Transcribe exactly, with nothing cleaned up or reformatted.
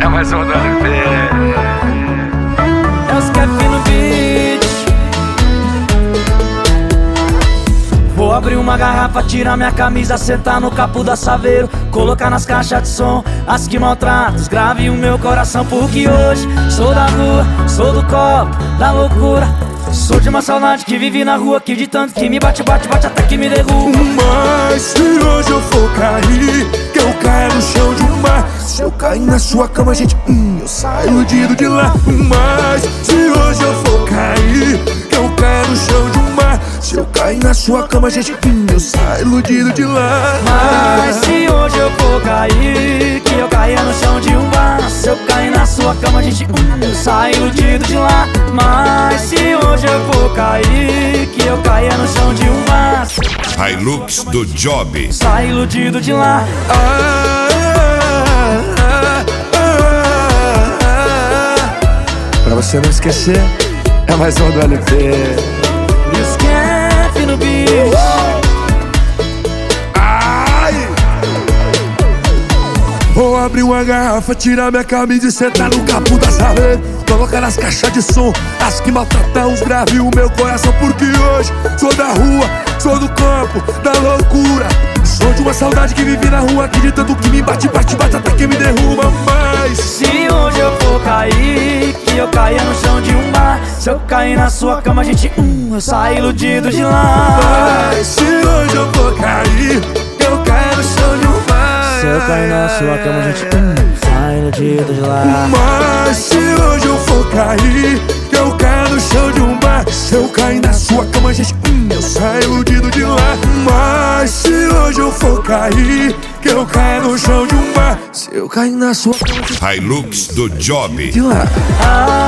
É mais um do L P. É os Kef no beat. Vou abrir uma garrafa, tirar minha camisa, sentar no capô da Saveiro, colocar nas caixas de som as que maltratam, os grave o meu coração. Porque hoje sou da rua, sou do copo, da loucura. Sou de uma saudade que vive na rua, que de tanto que me bate, bate, bate até que me derruba. Mas se hoje eu for cair, que eu caia no chão de um mar. Se eu cair na sua cama, gente, hum, eu saio iludido de lá. Mas se hoje eu for cair, que eu caia no chão de um mar. Se eu cair na sua cama, gente, hum, eu saio iludido de lá. Mas se hoje eu for cair, que eu caia no chão de um bar. Se eu cair na sua cama, gente, hum, eu saio iludido de lá. Mas se hoje eu for cair, que eu caia no chão de um bar. Hilux do Job. Saio iludido de lá. Ah, ah, ah, ah. Pra você não esquecer, é mais um do L P. E os Kef no beat. Ai! Vou abrir uma garrafa, tirar minha camisa e sentar no capô da Saveiro, colocar nas caixas de som as que maltratam os grave o meu coração. Porque hoje sou da rua, sou do campo, da loucura. Sou de uma saudade que vive na rua, que de tanto que me bate, bate, bate até que me derruba. Mas se hoje eu for cair, que eu caia no chão de um bar. Se eu cair na sua cama, gente, hum, eu saio iludido de lá. Mas se hoje eu for cair, que eu caia no chão de um bar. Se eu cair na sua cama, gente, hum, saio iludido de lá. Mas se hoje eu for cair, que eu caia no chão de um bar. Se eu cair na sua cama, gente, hum, eu saio iludido de lá. Mas se hoje eu for cair, que eu caia no chão de um bar. Se eu cair na sua cama, gente, Hilux do Job. de lá. Ah,